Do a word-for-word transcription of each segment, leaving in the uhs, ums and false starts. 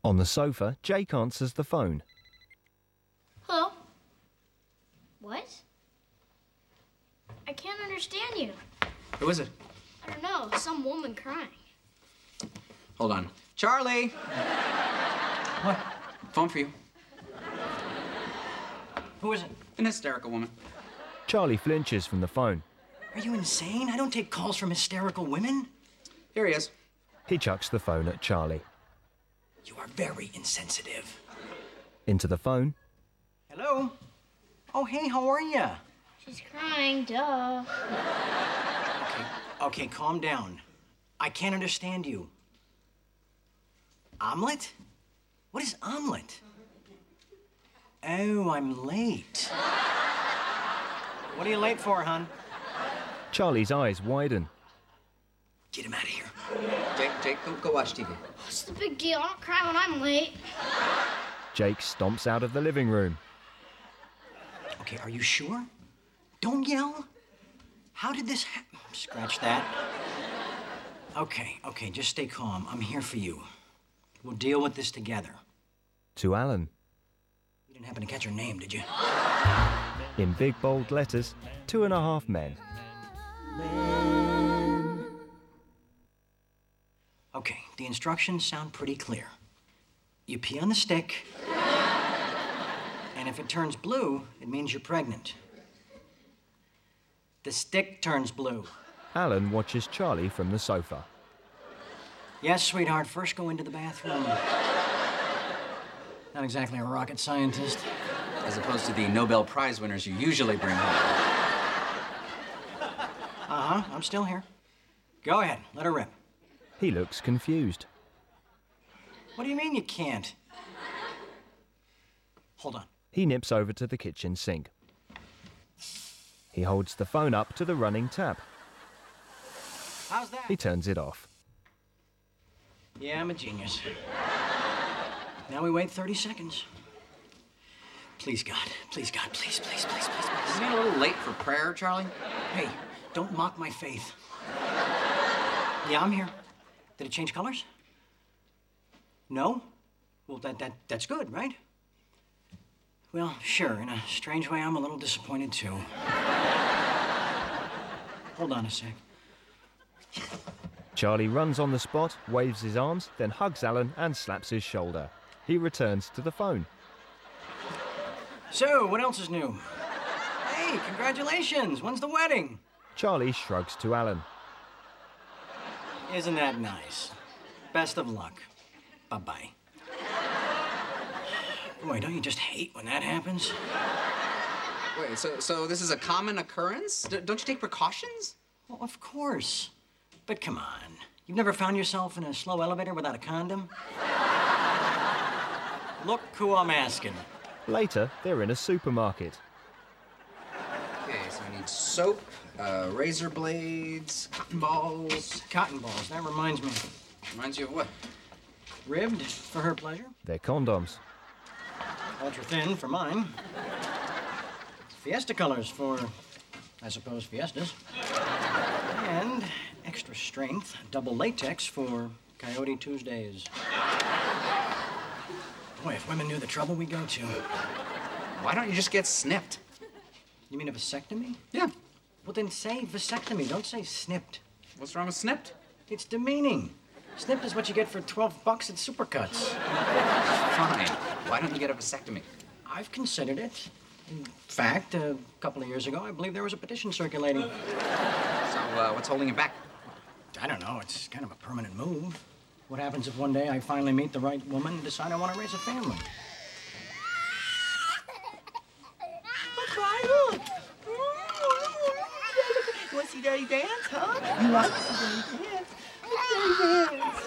On the sofa, Jake answers the phone. Hello? What? I can't understand you. Who is it? I don't know, some woman crying. Hold on. Charlie! What? Phone for you. Who is it? An hysterical woman. Charlie flinches from the phone. Are you insane? I don't take calls from hysterical women. Here he is. He chucks the phone at Charlie. You are very insensitive. Into the phone. Hello? Oh, hey, how are you? She's crying, duh. Okay, okay, calm down. I can't understand you. Omelet? What is omelet? Oh, I'm late. What are you late for, hon? Charlie's eyes widen. Get him out of here. Jake, Jake, go, go watch T V. What's the big deal? I don't cry when I'm late. Jake stomps out of the living room. Okay, are you sure? Don't yell. How did this happen? Scratch that. Okay, okay, just stay calm. I'm here for you. We'll deal with this together. To Alan. You didn't happen to catch her name, did you? In big bold letters, Two and a Half Men. Okay, the instructions sound pretty clear. You pee on the stick, and if it turns blue, it means you're pregnant. The stick turns blue. Alan watches Charlie from the sofa. Yes, sweetheart, first go into the bathroom. Not exactly a rocket scientist. As opposed to the Nobel Prize winners you usually bring home. Uh-huh, I'm still here. Go ahead, let her rip. He looks confused. What do you mean you can't? Hold on. He nips over to the kitchen sink. He holds the phone up to the running tap. How's that? He turns it off. Yeah, I'm a genius. Now we wait thirty seconds. Please, God. Please, God. Please, please, please, please, please. Isn't he a little late for prayer, Charlie? Hey, don't mock my faith. Yeah, I'm here. Did it change colors? No? Well, that, that, that's good, right? Well, sure. In a strange way, I'm a little disappointed, too. Hold on a sec. Charlie runs on the spot, waves his arms, then hugs Alan and slaps his shoulder. He returns to the phone. So, what else is new? Hey, congratulations! When's the wedding? Charlie shrugs to Alan. Isn't that nice? Best of luck. Bye-bye. Boy, don't you just hate when that happens? Wait, so so this is a common occurrence? D- don't you take precautions? Well, of course. But come on. You've never found yourself in a slow elevator without a condom? Look who I'm asking. Later, they're in a supermarket. Okay, so I need soap, uh, razor blades, cotton balls. Cotton balls, that reminds me. Reminds you of what? Ribbed for her pleasure. They're condoms. Ultra thin for mine. Fiesta colors for, I suppose, fiestas. And extra strength, double latex for Coyote Tuesdays. Boy, if women knew the trouble we go to. Why don't you just get snipped? You mean a vasectomy? Yeah. Well, then say vasectomy. Don't say snipped. What's wrong with snipped? It's demeaning. Snipped is what you get for twelve bucks at Supercuts. Fine. Why don't you get a vasectomy? I've considered it. In fact, a couple of years ago, I believe there was a petition circulating. So, uh, what's holding you back? I don't know. It's kind of a permanent move. What happens if one day I finally meet the right woman and decide I want to raise a family? Look. You want to see Daddy dance, huh? You like to see Daddy dance? Daddy dance.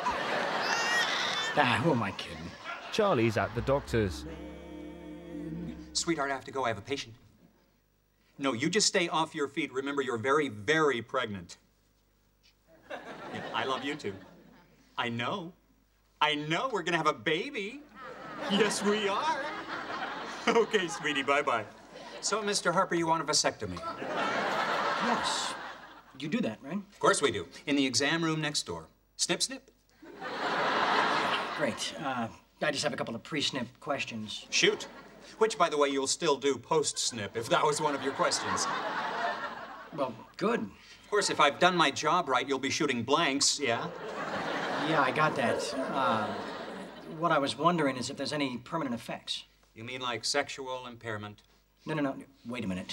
Ah, who am I kidding? Charlie's at the doctor's. Sweetheart, I have to go. I have a patient. No, you just stay off your feet. Remember, you're very, very pregnant. Yeah, I love you too. I know. I know we're gonna have a baby. Yes, we are. Okay, sweetie, bye-bye. So, Mister Harper, you want a vasectomy? Yes. You do that, right? Of course we do. In the exam room next door. Snip, snip. Great. Uh, I just have a couple of pre-snip questions. Shoot. Which, by the way, you'll still do post-snip, if that was one of your questions. Well, good. Of course, if I've done my job right, you'll be shooting blanks, yeah? Yeah, I got that. Uh, what I was wondering is if there's any permanent effects. You mean like sexual impairment? No, no, no. Wait a minute.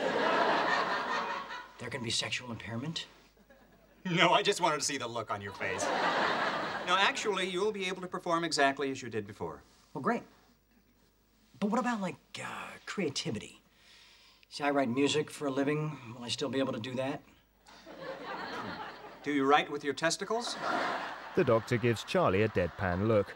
There can be sexual impairment? No, I just wanted to see the look on your face. No, actually, you'll be able to perform exactly as you did before. Well, great. But what about, like, uh, creativity? See, I write music for a living. Will I still be able to do that? Do you write with your testicles? The doctor gives Charlie a deadpan look.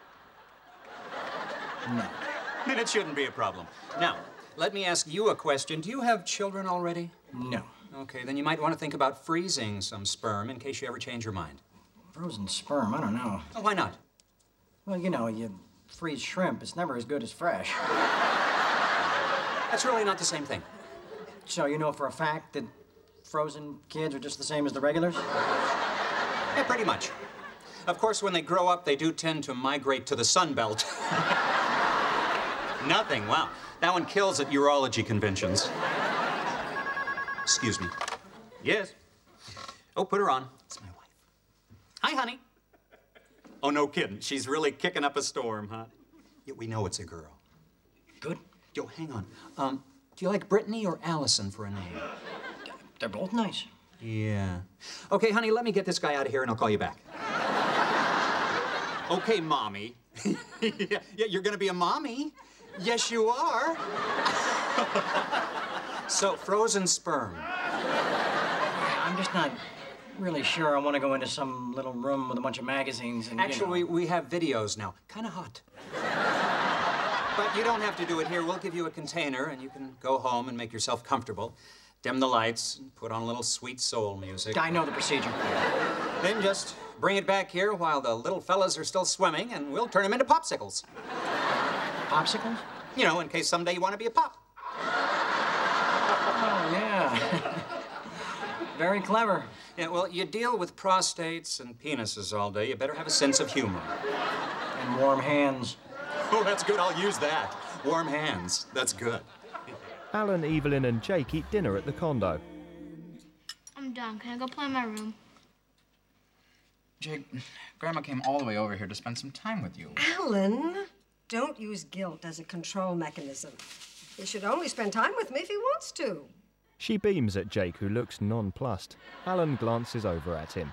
No. Then it shouldn't be a problem. Now, let me ask you a question. Do you have children already? No. Okay, then you might want to think about freezing some sperm in case you ever change your mind. Frozen sperm, I don't know. Oh, why not? Well, you know, you freeze shrimp. It's never as good as fresh. That's really not the same thing. So you know for a fact that frozen kids are just the same as the regulars? Yeah, pretty much. Of course, when they grow up, they do tend to migrate to the Sun Belt. Nothing. Wow. That one kills at urology conventions. Excuse me. Yes. Oh, put her on. It's my wife. Hi, honey. Oh, no kidding. She's really kicking up a storm, huh? Yeah, we know it's a girl. Good. Yo, hang on. Um, do you like Brittany or Allison for a name? They're both nice. Yeah. Okay, honey, let me get this guy out of here and I'll call you back. Okay, Mommy. yeah, yeah, you're gonna be a mommy. Yes, you are. So, frozen sperm. I'm just not really sure I want to go into some little room with a bunch of magazines and, Actually, you know. we have videos now. Kind of hot. But you don't have to do it here. We'll give you a container and you can go home and make yourself comfortable. Dim the lights, and put on a little sweet soul music. I know the procedure. Then just bring it back here while the little fellas are still swimming, and we'll turn them into popsicles. Popsicles? You know, in case someday you want to be a pop. Oh, yeah. Very clever. Yeah, well, you deal with prostates and penises all day. You better have a sense of humor. And warm hands. Oh, that's good. I'll use that. Warm hands. That's good. Alan, Evelyn and Jake eat dinner at the condo. I'm done. Can I go play in my room? Jake, Grandma came all the way over here to spend some time with you. Alan, don't use guilt as a control mechanism. He should only spend time with me if he wants to. She beams at Jake, who looks nonplussed. Alan glances over at him.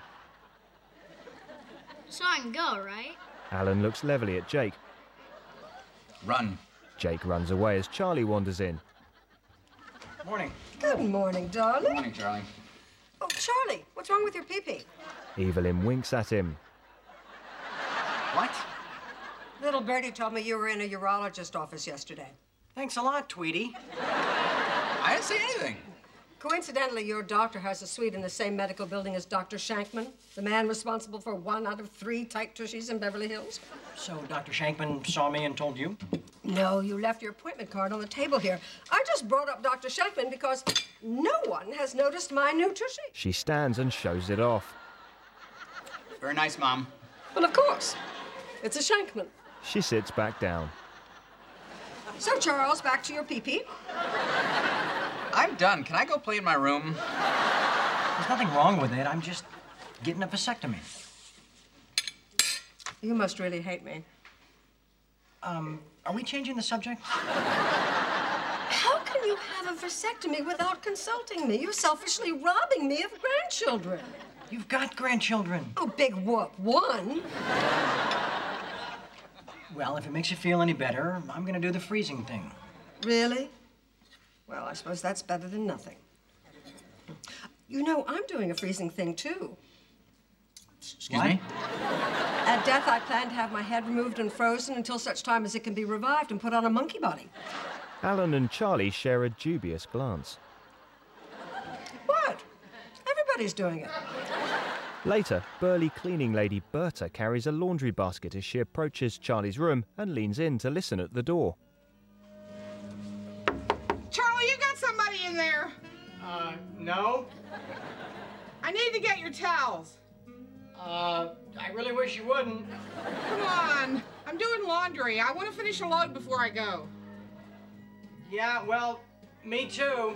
So I can go, right? Alan looks levelly at Jake. Run. Jake runs away as Charlie wanders in. Morning. Good morning, darling. Good morning, Charlie. Oh, Charlie, what's wrong with your pee-pee? Evelyn winks at him. What? Little Bertie told me you were in a urologist office yesterday. Thanks a lot, Tweety. I didn't see anything. Coincidentally, your doctor has a suite in the same medical building as Doctor Shankman, the man responsible for one out of three tight tushies in Beverly Hills. So Doctor Shankman saw me and told you? No, you left your appointment card on the table here. I just brought up Doctor Shankman because no one has noticed my new tushy. She stands and shows it off. Very nice, Mom. Well, of course. It's a Shankman. She sits back down. So, Charles, back to your pee-pee. I'm done. Can I go play in my room? There's nothing wrong with it. I'm just getting a vasectomy. You must really hate me. Um, are we changing the subject? How can you have a vasectomy without consulting me? You're selfishly robbing me of grandchildren. You've got grandchildren. Oh, big whoop. One. Well, if it makes you feel any better, I'm gonna do the freezing thing. Really? Well, I suppose that's better than nothing. You know, I'm doing a freezing thing, too. Excuse What? me? At death, I plan to have my head removed and frozen until such time as it can be revived and put on a monkey body. Alan and Charlie share a dubious glance. What? Everybody's doing it. Later, burly cleaning lady Berta carries a laundry basket as she approaches Charlie's room and leans in to listen at the door. Charlie, you got somebody in there. Uh, no. I need to get your towels. Uh, I really wish you wouldn't. Come on. Alan. I'm doing laundry. I want to finish a load before I go. Yeah, well, me too.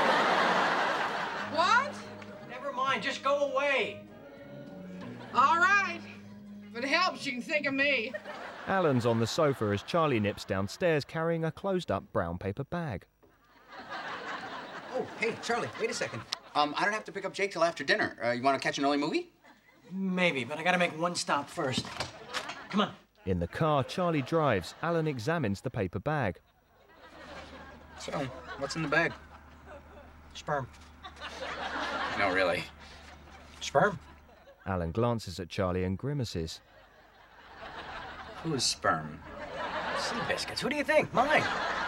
What? Never mind, just go away. All right. If it helps, you can think of me. Alan's on the sofa as Charlie nips downstairs carrying a closed-up brown paper bag. Oh, hey, Charlie, wait a second. Um, I don't have to pick up Jake till after dinner. Uh, you want to catch an early movie? Maybe, but I gotta make one stop first. Come on. In the car, Charlie drives. Alan examines the paper bag. So, what's in the bag? Sperm. No, really. Sperm? Alan glances at Charlie and grimaces. Whose sperm? Sea biscuits. Who do you think? Mine.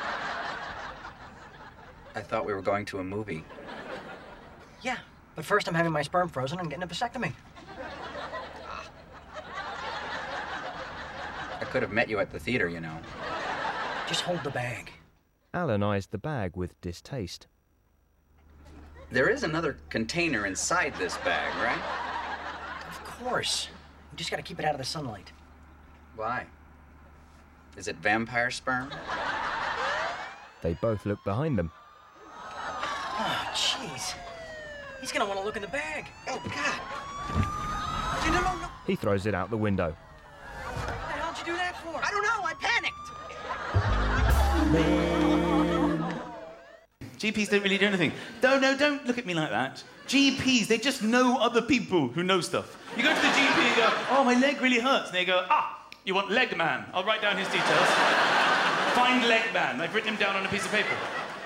I thought we were going to a movie. Yeah, but first I'm having my sperm frozen and getting a vasectomy. I could have met you at the theater, you know. Just hold the bag. Alan eyes the bag with distaste. There is another container inside this bag, right? Of course. We just gotta keep it out of the sunlight. Why? Is it vampire sperm? They both look behind them. Oh, jeez. He's gonna want to look in the bag. Oh, God. No, no, no. He throws it out the window. What the hell did you do that for? I don't know. I panicked. G Ps don't really do anything. No, no, don't look at me like that. G Ps, they just know other people who know stuff. You go to the G P and go, oh, my leg really hurts. And they go, ah, you want leg man. I'll write down his details. Find leg man. I've written him down on a piece of paper.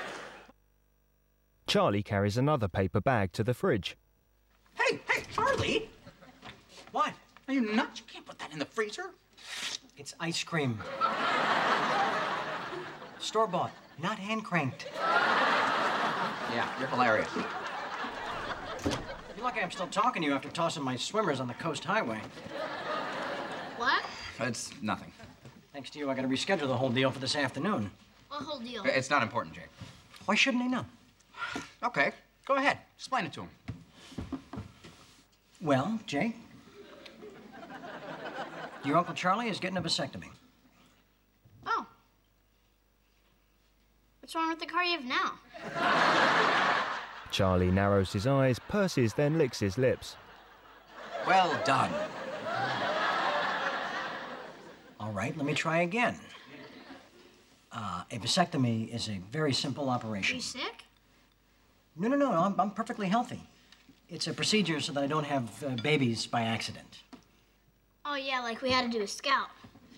Charlie carries another paper bag to the fridge. Hey, hey, Charlie. What? Are you nuts? You can't put that in the freezer. It's ice cream. Store-bought, not hand-cranked. Yeah, you're hilarious. You're lucky I'm still talking to you after tossing my swimmers on the Coast Highway. What? It's nothing. Thanks to you, I gotta reschedule the whole deal for this afternoon. What whole deal? It's not important, Jake. Why shouldn't he know? Okay, go ahead. Explain it to him. Well, Jake, your Uncle Charlie is getting a vasectomy. Oh. What's wrong with the car you have now? Charlie narrows his eyes, purses, then licks his lips. Well done. All right, let me try again. Uh, a vasectomy is a very simple Are operation. you sick? No, no, no, I'm, I'm perfectly healthy. It's a procedure so that I don't have uh, babies by accident. Oh, yeah, like we had to do a scout.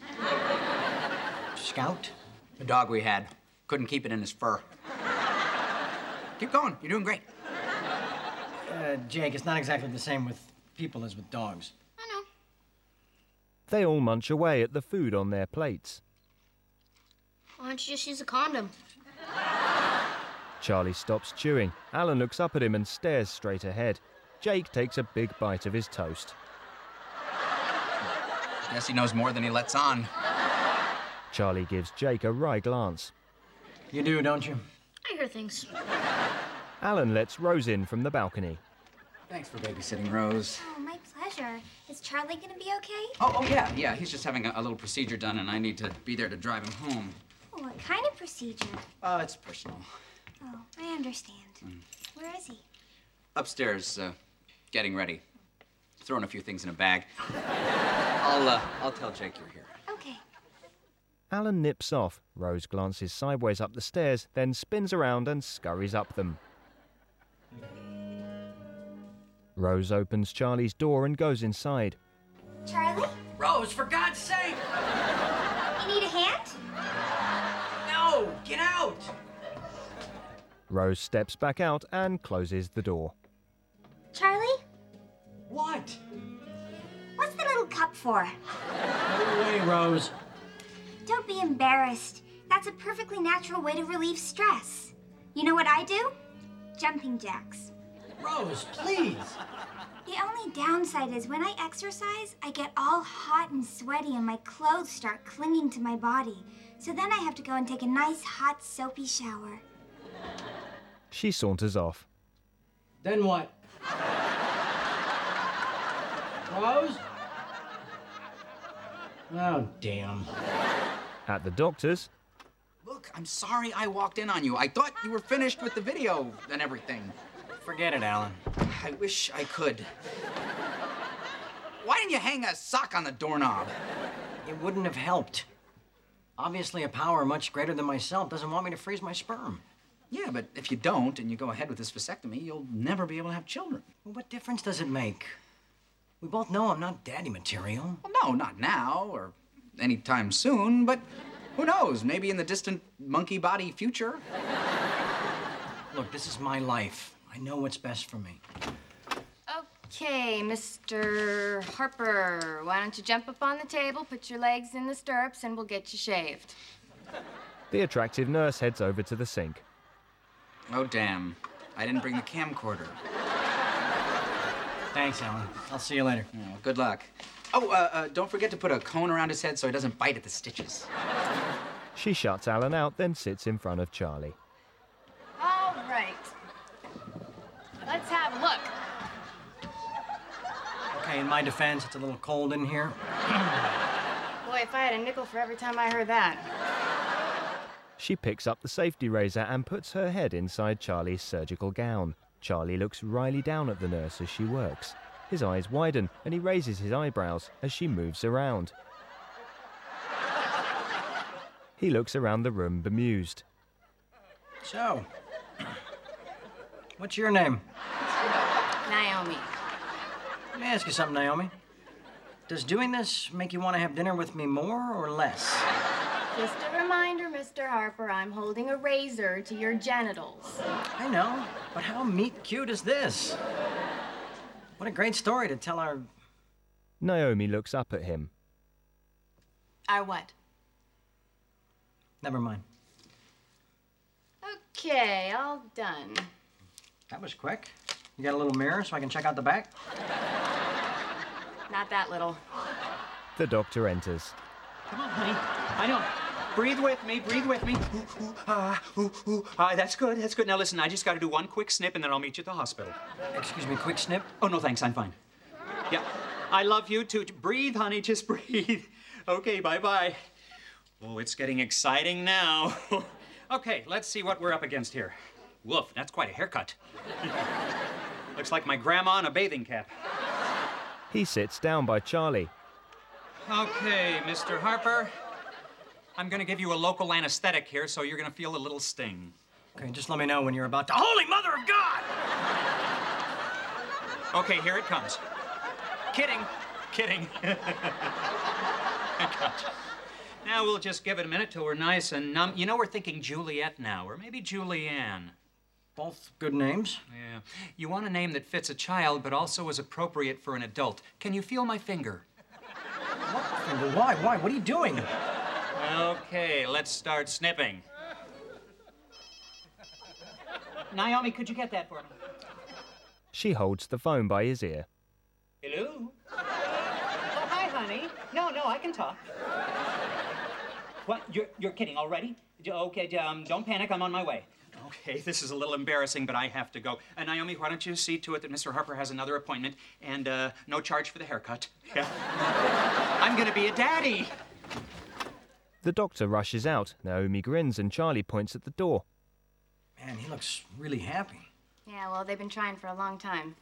Scout? The dog we had couldn't keep it in his fur. Keep going. You're doing great. Uh, Jake, it's not exactly the same with people as with dogs. I know. They all munch away at the food on their plates. Why don't you just use a condom? Charlie stops chewing. Alan looks up at him and stares straight ahead. Jake takes a big bite of his toast. Guess he knows more than he lets on. Charlie gives Jake a wry glance. You do, don't you? I hear things. Alan lets Rose in from the balcony. Thanks for babysitting, Rose. Oh, my pleasure. Is Charlie gonna be okay? Oh, oh yeah, yeah. He's just having a, a little procedure done, and I need to be there to drive him home. Oh, what kind of procedure? Uh, it's personal. Oh, I understand. Mm. Where is he? Upstairs, uh, getting ready. Throwing a few things in a bag. I'll, uh, I'll tell Jake you're here. Okay. Alan nips off. Rose glances sideways up the stairs, then spins around and scurries up them. Rose opens Charlie's door and goes inside. Charlie? Rose, for God's sake! You need a hand? No! Get out! Rose steps back out and closes the door. Charlie? What? What's the little cup for? Go away, Rose. Don't be embarrassed. That's a perfectly natural way to relieve stress. You know what I do? Jumping jacks. Rose, please. The only downside is when I exercise, I get all hot and sweaty and my clothes start clinging to my body. So then I have to go and take a nice, hot, soapy shower. She saunters off. Then what? Rose? Oh, damn. At the doctor's, Look, I'm sorry I walked in on you. I thought you were finished with the video and everything. Forget it, Alan. I wish I could. Why didn't you hang a sock on the doorknob? It wouldn't have helped. Obviously, a power much greater than myself doesn't want me to freeze my sperm. Yeah, but if you don't and you go ahead with this vasectomy, you'll never be able to have children. Well, what difference does it make? We both know I'm not daddy material. Well, no, not now or anytime soon, but who knows? Maybe in the distant monkey body future. Look, this is my life. I know what's best for me. Okay, Mister Harper, why don't you jump up on the table, put your legs in the stirrups, and we'll get you shaved. the attractive nurse heads over to the sink. Oh, damn. I didn't bring the camcorder. Thanks, Alan. I'll see you later. Oh, good luck. Oh, uh, uh, don't forget to put a cone around his head so he doesn't bite at the stitches. She shuts Alan out, then sits in front of Charlie. All right. Let's have a look. Okay, in my defense, it's a little cold in here. Boy, if I had a nickel for every time I heard that. She picks up the safety razor and puts her head inside Charlie's surgical gown. Charlie looks wryly down at the nurse as she works. His eyes widen and he raises his eyebrows as she moves around. He looks around the room bemused. So, what's your name? Naomi. Let me ask you something, Naomi. Does doing this make you want to have dinner with me more or less? Just a reminder, Mister Harper, I'm holding a razor to your genitals. I know, but how meet cute is this? What a great story to tell our... Naomi looks up at him. Our what? Never mind. Okay, all done. That was quick. You got a little mirror so I can check out the back? Not that little. The doctor enters. Come on, honey. I know. Breathe with me. Breathe with me. Ooh, ooh, ah, ooh, ooh, ah, that's good. That's good. Now listen, I just got to do one quick snip and then I'll meet you at the hospital. Excuse me, quick snip? Oh, no, thanks. I'm fine. Yeah. I love you too. Breathe, honey. Just breathe. Okay, bye-bye. Oh, it's getting exciting now. Okay, let's see what we're up against here. Woof, that's quite a haircut. Looks like my grandma in a bathing cap. He sits down by Charlie. Okay, Mister Harper. I'm gonna give you a local anesthetic here, so you're gonna feel a little sting. Okay, just let me know when you're about to... Holy Mother of God! Okay, here it comes. Kidding. Kidding. Now we'll just give it a minute till we're nice and numb. You know, we're thinking Juliet now, or maybe Julianne. Both good names. Yeah. You want a name that fits a child, but also is appropriate for an adult. Can you feel my finger? What finger? Why? Why? What are you doing? Okay, let's start snipping. Naomi, could you get that for me? She holds the phone by his ear. Hello? Oh, hi, honey. No, no, I can talk. What? You're, you're kidding already? Okay, um, don't panic. I'm on my way. Okay, this is a little embarrassing, but I have to go. Uh, Naomi, why don't you see to it that Mister Harper has another appointment and uh, no charge for the haircut? Yeah. I'm gonna be a daddy. The doctor rushes out. Naomi grins and Charlie points at the door. Man, he looks really happy. Yeah, well, they've been trying for a long time.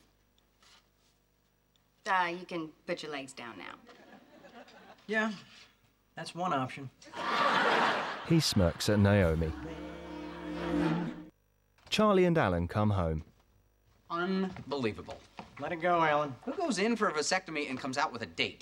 Uh, you can put your legs down now. Yeah, that's one option. He smirks at Naomi. Charlie and Alan come home. Unbelievable. Let it go, Alan. Who goes in for a vasectomy and comes out with a date?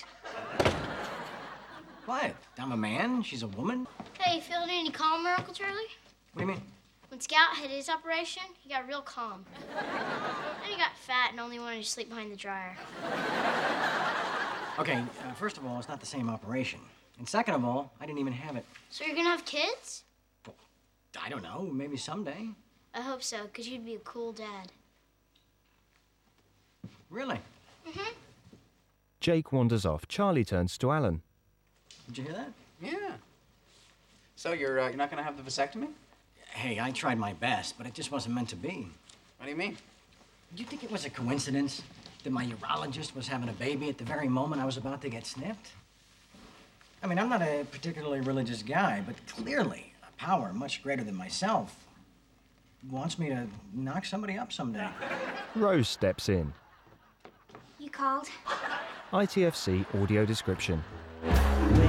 What? I'm a man, she's a woman? Hey, feeling any calmer, Uncle Charlie? What do you mean? When Scout had his operation, he got real calm. Then he got fat and only wanted to sleep behind the dryer. Okay, uh, first of all, it's not the same operation. And second of all, I didn't even have it. So you're gonna have kids? Well, I don't know, maybe someday. I hope so, because you'd be a cool dad. Really? Mm-hmm. Jake wanders off. Charlie turns to Alan. Did you hear that? Yeah. So you're, uh, you're not gonna have the vasectomy? Hey, I tried my best, but it just wasn't meant to be. What do you mean? Do you think it was a coincidence that my urologist was having a baby at the very moment I was about to get snipped? I mean, I'm not a particularly religious guy, but clearly a power much greater than myself wants me to knock somebody up someday. Rose steps in. You called? I T F C audio description. When